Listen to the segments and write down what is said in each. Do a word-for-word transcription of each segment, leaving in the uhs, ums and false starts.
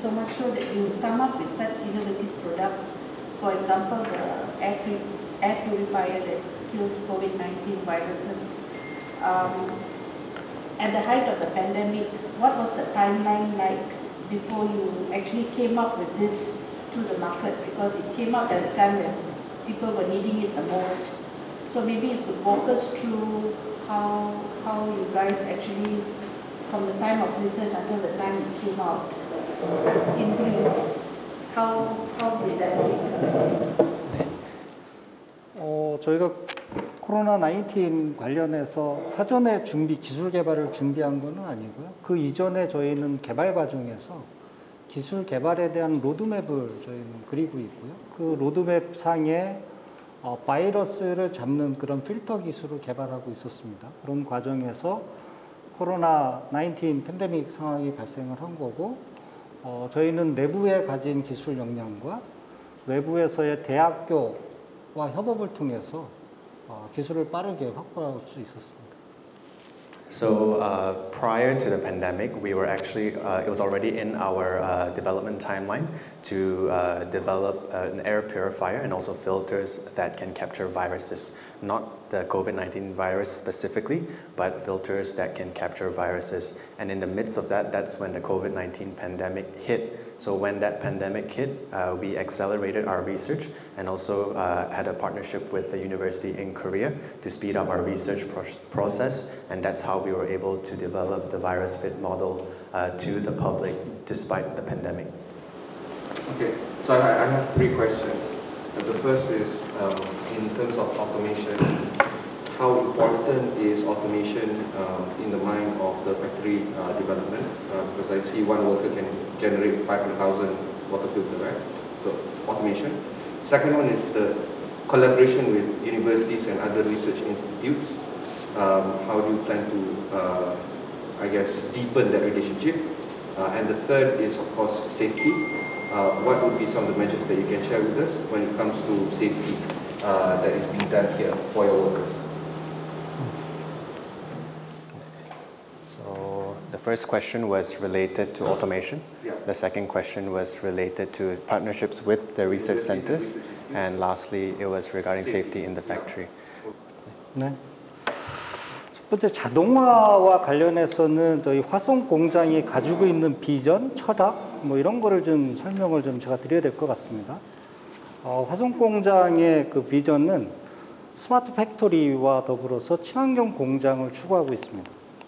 so much so that you come up with such innovative products. For example, the air, air purifier that kills COVID nineteen viruses. Um, at the height of the pandemic, what was the timeline like before you actually came up with this to the market? Because it came up at a time when people were needing it the most. So maybe you could walk us through how, how you guys actually, from the time of research until the time it came out, in brief, how, how did that take? 네. 어, 저희가 코로나 나인틴 관련해서 사전에 준비, 기술 개발을 준비한 건 아니고요. 그 이전에 저희는 개발 과정에서 기술 개발에 대한 로드맵을 저희는 그리고 있고요. 그 로드맵 상에 어, 바이러스를 잡는 그런 필터 기술을 개발하고 있었습니다. 그런 과정에서 코로나 나인틴 팬데믹 상황이 발생을 한 거고, 어, 저희는 내부에 가진 기술 역량과 외부에서의 대학교와 협업을 통해서 어, 기술을 빠르게 확보할 수 있었습니다. So uh, prior to the pandemic, we were actually, uh, it was already in our uh, development timeline to uh, develop uh, an air purifier and also filters that can capture viruses. Not the COVID nineteen virus specifically, but filters that can capture viruses. And in the midst of that, that's when the COVID nineteen pandemic hit. So when that pandemic hit, uh, we accelerated our research and also uh, had a partnership with the university in Korea to speed up our research pro process. And that's how we were able to develop the virus fit model uh, to the public despite the pandemic. Okay, so I, I have three questions. The first is, um, in terms of automation, how important is automation um, in the mind of the factory uh, development? Uh, because I see one worker can generate five hundred thousand water filter, right? So automation. Second one is the collaboration with universities and other research institutes. Um, how do you plan to, uh, I guess, deepen that relationship? Uh, and the third is, of course, safety. Uh, what would be some of the measures that you can share with us when it comes to safety uh, that is being done here for your workers? So the first question was related to automation. Yeah. The second question was related to partnerships with the research centers. And lastly, it was regarding safety in the factory. 네. 첫 번째 자동화와 관련해서는 저희 화성 공장이 가지고 있는 비전, 철학 뭐 이런 거를 좀 설명을 좀 제가 드려야 될 것 같습니다. 어, 화성 공장의 그 비전은 스마트 팩토리와 더불어서 친환경 공장을 추구하고 있습니다.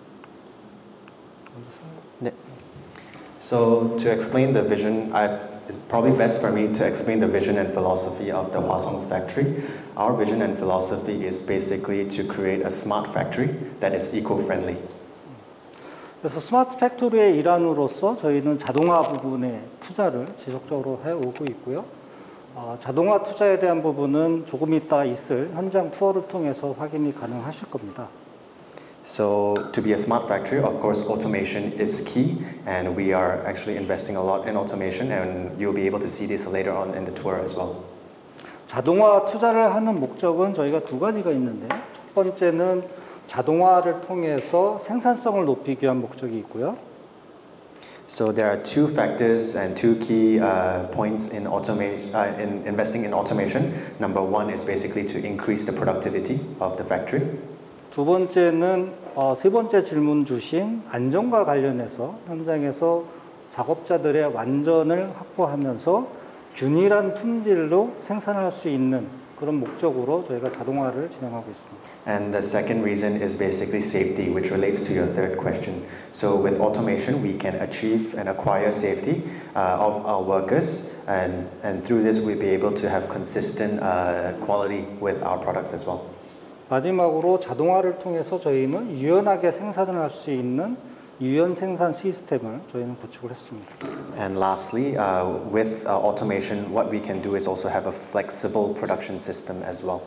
네. So to explain the vision, I, it's probably best for me to explain the vision and philosophy of the Hwasong factory. Our vision and philosophy is basically to create a smart factory that is eco-friendly. 그래서 스마트 팩토리의 일환으로서 저희는 자동화 부분에 투자를 지속적으로 해오고 있고요. 어, 자동화 투자에 대한 부분은 조금 이따 있을 현장 투어를 통해서 확인이 가능하실 겁니다. So to be a smart factory, of course, automation is key, and we are actually investing a lot in automation, and you'll be able to see this later on in the tour as well. 자동화 투자를 하는 목적은 저희가 두 가지가 있는데, 첫 번째는 자동화를 통해서 생산성을 높이기 위한 목적이 있고요. So there are two factors and two key uh, points in automation, uh, in investing in automation. Number one is basically to increase the productivity of the factory. 두 번째는 어, 세 번째 질문 주신 안전과 관련해서 현장에서 작업자들의 완전을 확보하면서 균일한 품질로 생산할 수 있는 그런 목적으로 저희가 자동화를 진행하고 있습니다. And the second reason is basically safety, which relates to your third question. So with automation, we can achieve and acquire safety uh, of our workers, and, and through this, we'll be able to have consistent uh, quality with our products as well. 마지막으로 자동화를 통해서 저희는 유연하게 생산을 할 수 있는 유연 생산 시스템을 저희는 구축을 했습니다. And lastly, uh, with uh, automation, what we can do is also have a flexible production system as well.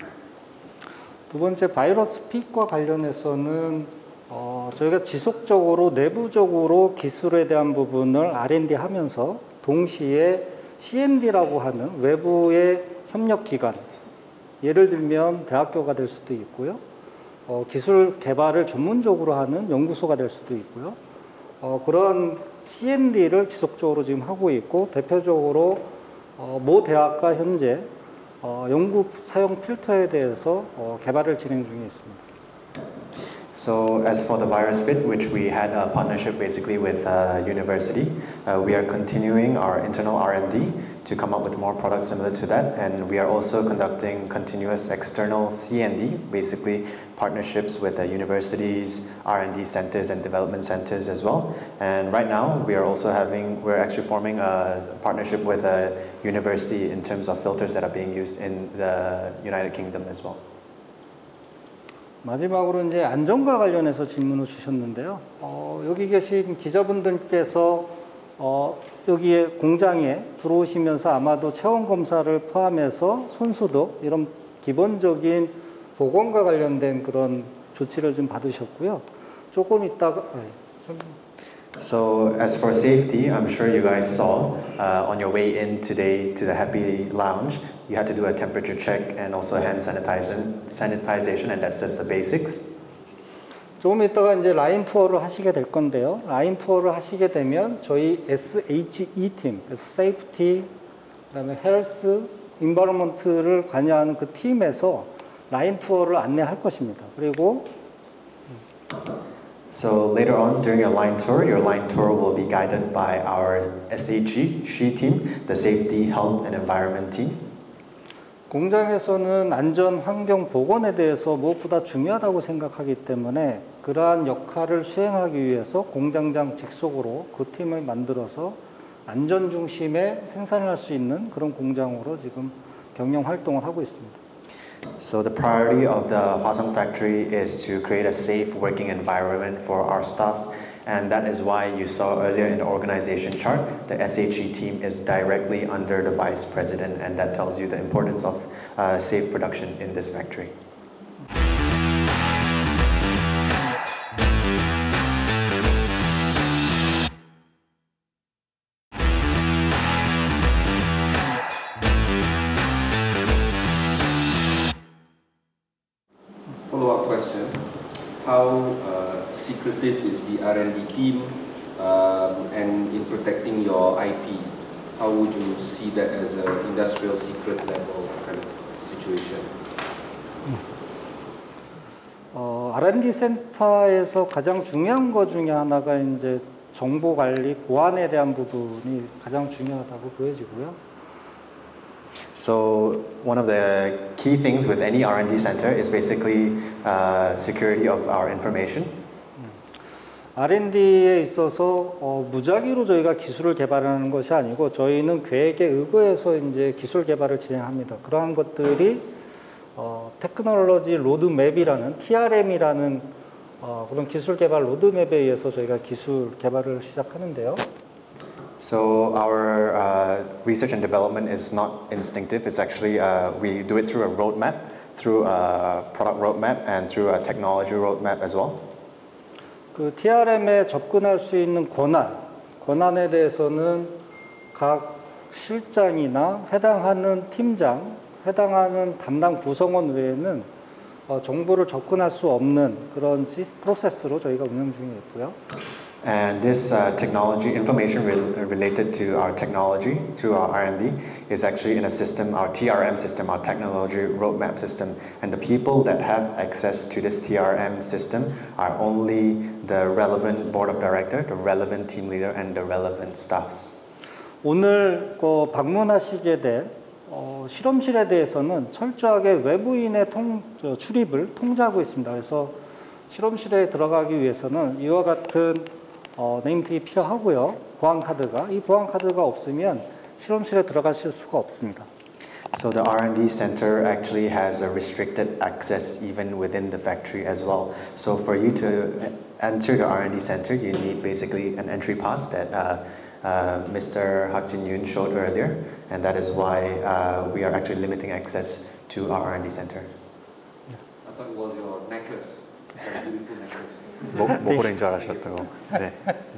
두 번째 바이러스 핏과 관련해서는 어, 저희가 지속적으로 내부적으로 기술에 대한 부분을 알 앤 디 하면서 동시에 씨 엔 디라고 하는 외부의 협력 기관, 예를 들면 대학교가 될 수도 있고요. 어, 기술 개발을 전문적으로 하는 연구소가 될 수도 있고요. 어, 그런 씨엔디를 지속적으로 지금 하고 있고 대표적으로 어, 모 대학과 현재 어, 연구 사용 필터에 대해서 어, 개발을 진행 중에 있습니다. So as for the virus fit, which we had a partnership basically with a university, uh, we are continuing our internal R and D to come up with more products similar to that, and we are also conducting continuous external C and D, basically partnerships with uh, universities, R and D centers, and development centers as well. And right now, we are also having, we're actually forming a partnership with a university in terms of filters that are being used in the United Kingdom as well. 마지막으로 이제 안전과 관련해서 질문을 주셨는데요. 어, 여기 계신 기자분들께서 어, 여기에 공장에 들어오시면서 아마도 체온 검사를 포함해서 손소독 이런 기본적인 보건과 관련된 그런 조치를 좀 받으셨고요. 조금 있다가 네, 좀 So as for safety, I'm sure you guys saw uh, on your way in today to the Happy Lounge, you had to do a temperature check and also hand sanitization, sanitization, and that's just the basics. 조금 있다가 이제 라인 투어를 하시게 될 건데요. 라인 투어를 하시게 되면 저희 에스에이치이 팀, 세이프티, 그다음에 헬스, 인바이러먼트를 관여하는 그 팀에서 라인 투어를 안내할 것입니다. 그리고 So later on during your line tour, your line tour will be guided by our S H E, SHE team, the Safety, Health and Environment team. 공장에서는 안전, 환경, 보건에 대해서 무엇보다 중요하다고 생각하기 때문에 그러한 역할을 수행하기 위해서 공장장 직속으로 그 팀을 만들어서 안전 중심의 생산을 할 수 있는 그런 공장으로 지금 경영 활동을 하고 있습니다. So the priority of the Hwasong factory is to create a safe working environment for our staffs, and that is why you saw earlier in the organization chart, the S H E team is directly under the vice president, and that tells you the importance of uh, safe production in this factory. Follow-up question. How uh, secretive is the R and D team um, and in protecting your I P? How would you see that as an industrial secret level kind of situation? 어, 알 앤 디 센터에서 가장 중요한 것 중에 하나가 이제 정보 관리, 보안에 대한 부분이 가장 중요하다고 보여지고요. So one of the key things with any R and D center is basically uh, security of our information. 알 앤 디에 있어서 어, 무작위로 저희가 기술을 개발하는 것이 아니고 저희는 계획에 의거해서 이제 기술 개발을 진행합니다. 그러한 것들이 어, 테크놀로지 로드맵이라는 티 알 엠이라는 어, 그런 기술 개발 로드맵에 의해서 저희가 기술 개발을 시작하는데요. So our uh, research and development is not instinctive. It's actually uh, we do it through a roadmap, through a product roadmap, and through a technology roadmap as well. 그 티 알 엠에 접근할 수 있는 권한, 권한에 대해서는 각 실장이나 해당하는 팀장, 해당하는 담당 구성원 외에는 어, 정보를 접근할 수 없는 그런 시스, 프로세스로 저희가 운영 중에 있고요. And this uh, technology, information re- related to our technology through our R and D is actually in a system, our T R M system, our technology roadmap system. And the people that have access to this T R M system are only the relevant board of director, the relevant team leader, and the relevant staffs. 오늘 그 방문하시게 된 어, 실험실에 대해서는 철저하게 외부인의 통, 저, 출입을 통제하고 있습니다. 그래서 실험실에 들어가기 위해서는 이와 같은 어, 네임택이 필요하고요. 보안 카드가 이 보안 카드가 없으면 실험실에 들어가실 수가 없습니다. So the R and D center actually has a restricted access even within the factory as well. So for you to enter the R and D center, you need basically an entry pass that uh, uh, Mister Hak Jin Yoon showed earlier, and that is why uh, we are actually limiting access to our R and D center. I thought it was your necklace. That beautiful necklace. 목걸이인 줄 알았다고. 네.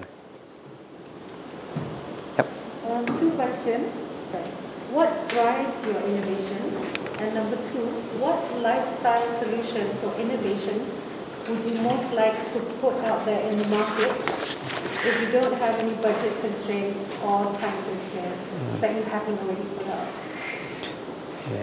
Yep. So I have two questions. What drives your innovations? And number two, what lifestyle solution for innovations would you most like to put out there in the market if you don't have any budget constraints or time constraints that you haven't already put out? 네.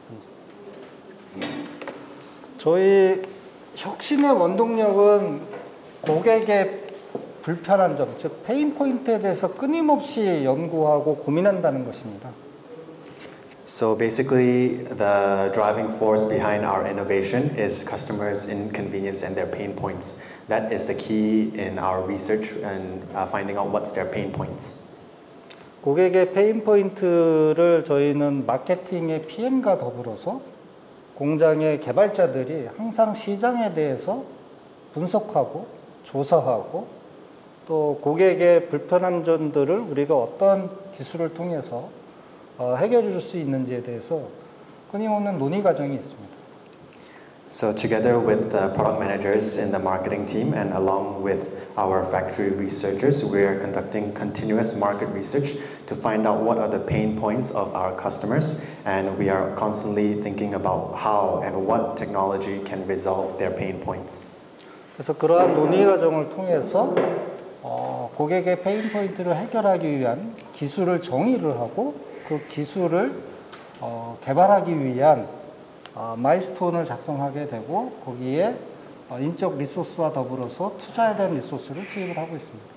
저희 혁신의 원동력은 고객의 불편한 점, 즉 페인 포인트에 대해서 끊임없이 연구하고 고민한다는 것입니다. So basically, the driving force behind our innovation is customers' inconvenience and their pain points. That is the key in our research and uh, finding out what's their pain points. 고객의 페인 포인트를 저희는 마케팅의 피엠과 더불어서 공장의 개발자들이 항상 시장에 대해서 분석하고 조사하고 또 고객의 불편한 점들을 우리가 어떤 기술을 통해서 어, 해결해 줄 수 있는지에 대해서 끊임없는 논의 과정이 있습니다. So together with the product managers in the marketing team and along with our factory researchers, we are conducting continuous market research to find out what are the pain points of our customers, and we are constantly thinking about how and what technology can resolve their pain points. 그래서 그러한 논의 과정을 통해서 어, 고객의 페인 포인트를 해결하기 위한 기술을 정의를 하고 그 기술을 어, 개발하기 위한 어, 마일스톤을 작성하게 되고 거기에 어, 인적 리소스와 더불어서 투자에 대한 리소스를 투입을 하고 있습니다.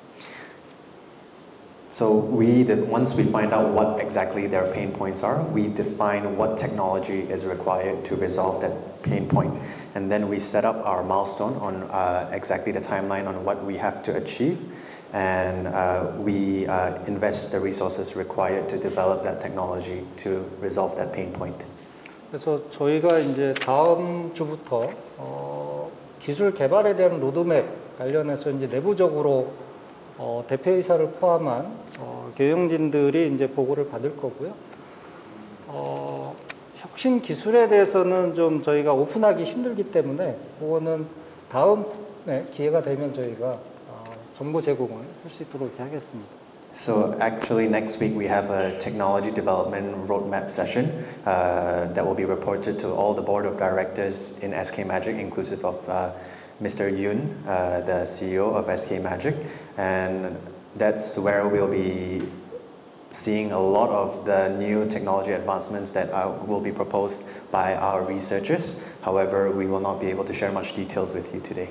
So we, did, once we find out what exactly their pain points are, we define what technology is required to resolve that pain point, and then we set up our milestone on uh, exactly the timeline on what we have to achieve, and uh, we uh, invest the resources required to develop that technology to resolve that pain point. 그래서 저희가 이제 다음 주부터 어, 기술 개발에 대한 로드맵 관련해서 이제 내부적으로 어, 대표이사를 포함한 어, 경영진들이 이제 보고를 받을 거고요. 어, 혁신 기술에 대해서는 좀 저희가 오픈하기 힘들기 때문에 그거는 다음에 기회가 되면 저희가 어, 정보 제공을 할 수 있도록 이렇게 하겠습니다. So actually next week we have a technology development roadmap session uh, that will be reported to all the board of directors in S K Magic, inclusive of uh, Mister Yoon, uh, the C E O of S K Magic, and that's where we'll be seeing a lot of the new technology advancements that are, will be proposed by our researchers. However, we will not be able to share much details with you today.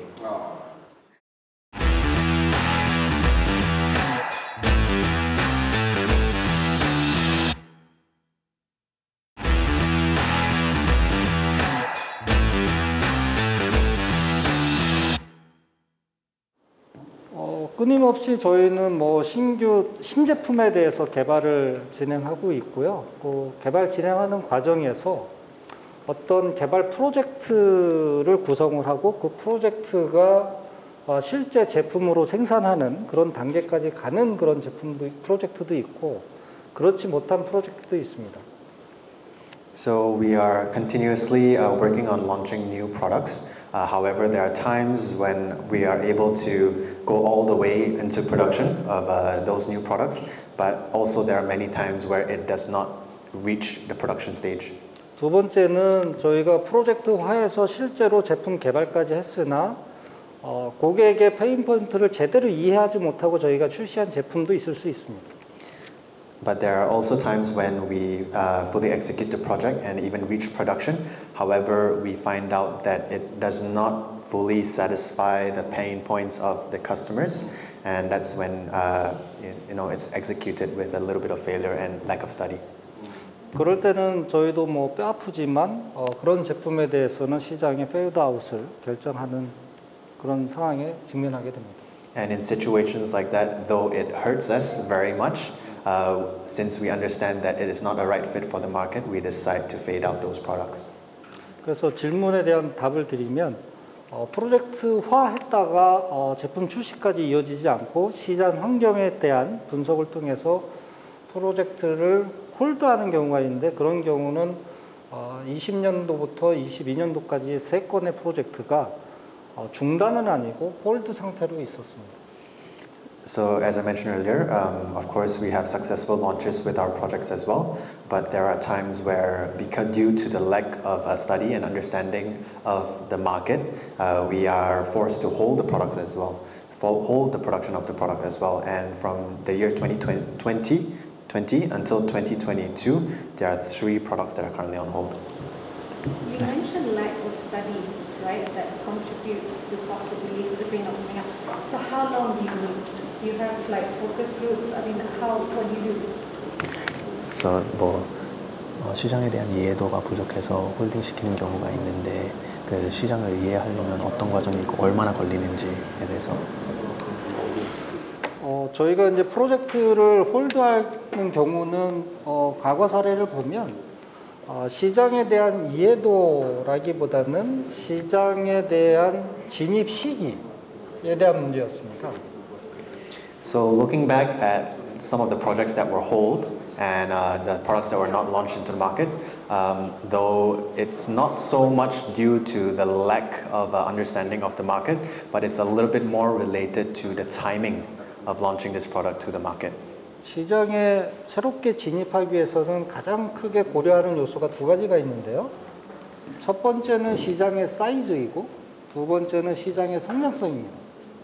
끊임없이 저희는 뭐 신규 신제품에 대해서 개발을 진행하고 있고요. 그 개발 진행하는 과정에서 어떤 개발 프로젝트를 구성을 하고 그 프로젝트가 실제 제품으로 생산하는 그런 단계까지 가는 그런 제품도 프로젝트도 있고 그렇지 못한 프로젝트도 있습니다. So we are continuously uh, working on launching new products. Uh, however, there are times when we are able to go all the way into production of uh, those new products, but also there are many times where it does not reach the production stage. 두 번째는 저희가 프로젝트화해서 실제로 제품 개발까지 했으나 어, 고객의 페인 포인트를 제대로 이해하지 못하고 저희가 출시한 제품도 있을 수 있습니다. But there are also times when we uh, fully execute the project and even reach production. However, we find out that it does not fully satisfy the pain points of the customers, and that's when uh, you know it's executed with a little bit of failure and lack of study. 그럴 때는 저희도 뭐 뼈아프지만 어, 그런 제품에 대해서는 시장의 페이드아웃을 결정하는 그런 상황에 직면하게 됩니다. And in situations like that, though it hurts us very much, uh, since we understand that it is not a right fit for the market, we decide to fade out those products. 그래서 질문에 대한 답을 드리면 어, 프로젝트화했다가 어, 제품 출시까지 이어지지 않고 시장 환경에 대한 분석을 통해서 프로젝트를 홀드하는 경우가 있는데 그런 경우는 어, 이십 년도부터 이십이 년도까지 세 건의 프로젝트가 어, 중단은 아니고 홀드 상태로 있었습니다. So as I mentioned earlier, um, of course we have successful launches with our projects as well, but there are times where, because due to the lack of uh, study and understanding of the market, uh, we are forced to hold the products as well, fo- hold the production of the product as well. And from the year twenty twenty until twenty twenty-two, there are three products that are currently on hold. You mentioned lack of study, right, that contributes to possibly flipping or coming up. So how long do you need? Do you have like focus groups? I mean, how, what do you do? 그래서 뭐 어, 시장에 대한 이해도가 부족해서 홀딩 시키는 경우가 있는데 그 시장을 이해하려면 어떤 과정이 있고 얼마나 걸리는지에 대해서 어, 저희가 이제 프로젝트를 홀드하는 경우는 어, 과거 사례를 보면 어, 시장에 대한 이해도라기보다는 시장에 대한 진입 시기에 대한 문제였습니다. So looking back at some of the projects that were hold and uh, the products that were not launched into the market, um, though it's not so much due to the lack of uh, understanding of the market, but it's a little bit more related to the timing of launching this product to the market. 시장에 새롭게 진입하기 위해서는 가장 크게 고려하는 요소가 두 가지가 있는데요. 첫 번째는 시장의 사이즈이고 두 번째는 시장의 성장성입니다.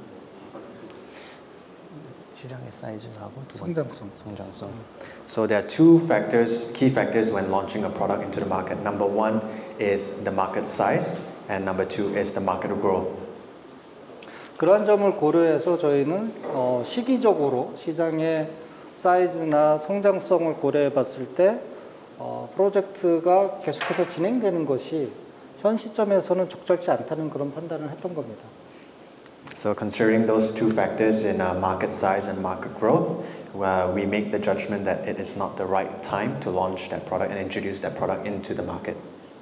시장의 사이즈하고 두 번째 성장성. 성장성. So there are two factors, key factors when launching a product into the market. Number one is the market size, and number two is the market growth. 그러한 점을 고려해서 저희는 어, 시기적으로 시장의 사이즈나 성장성을 고려해 봤을 때 어, 프로젝트가 계속해서 진행되는 것이 현 시점에서는 적절치 않다는 그런 판단을 했던 겁니다. So considering those two factors in uh, market size and market growth, uh, we make the judgment that it is not the right time to launch that product and introduce that product into the market.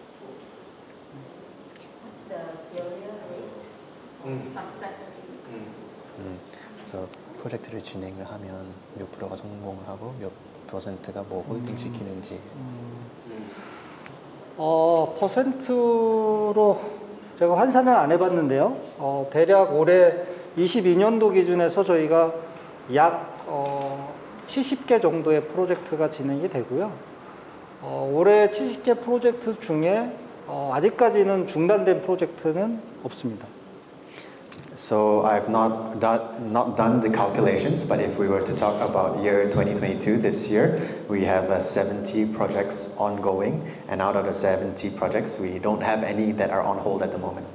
What's the failure rate? Success rate? 음, 그래서 프로젝트를 진행을 하면 몇 프로가 성공을 하고 몇 퍼센트가 뭐 홀딩 시키는지. 어, 퍼센트로 제가 환산을 안 해봤는데요. 어, 대략 올해 이십이 년도 기준에서 저희가 약 어, 칠십 개 정도의 프로젝트가 진행이 되고요. 어, 올해 칠십 개 프로젝트 중에 어, 아직까지는 중단된 프로젝트는 없습니다. So I've not done, not done the calculations, but if we were to talk about year twenty twenty-two, this year, we have uh, seventy projects ongoing, and out of the seventy projects, we don't have any that are on hold at the moment.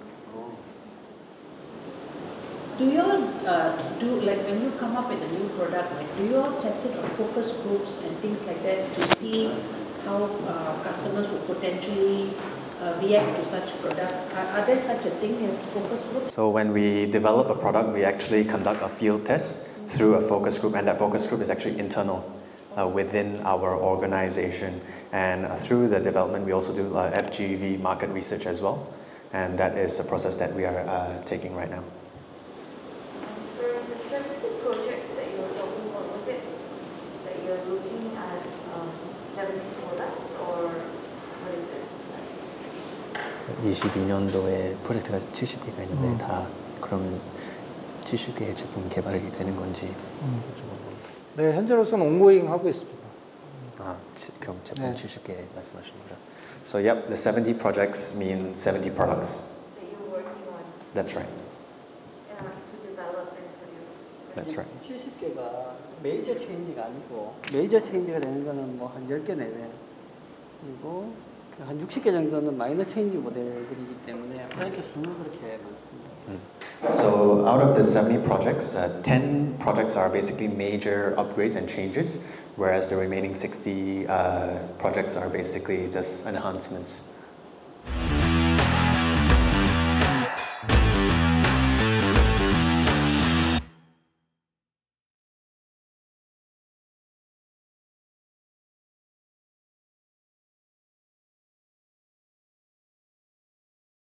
Do you all uh, do, like when you come up with a new product, like do you all test it on focus groups and things like that to see how uh, customers would potentially uh, react to such products? Are, are there such a thing as focus groups? So when we develop a product, we actually conduct a field test through a focus group, and that focus group is actually internal uh, within our organization. And uh, through the development, we also do uh, F G V market research as well, and that is a process that we are uh, taking right now. Sorry, the seventy projects that you were talking about, was it that you're looking at um, seventy products or what is it? 그래서 이십이 년도에 프로젝트가 칠십 개가 있는데 음. 다 그러면 칠십 개의 제품 개발이 되는 건지 음. 여쭤보는 겁니다. 네, 현재로서는 온고잉 하고 있습니다. 아, 치, 그럼 제품 네. 칠십 개 말씀하시는 거죠? So yep, the seventy projects mean seventy products. That you're working on That's right. uh, to develop and produce? That's right. 칠십 개가 메이저 체인지가 아니고 메이저 체인지가 되는 거는 뭐 한 열 개 내외 그리고 한 육십 개 정도는 마이너 체인지 모델들이기 때문에 프로젝트 수는 그렇게 많습니다. So out of the seventy projects, uh, ten projects are basically major upgrades and changes, whereas the remaining sixty uh, projects are basically just enhancements.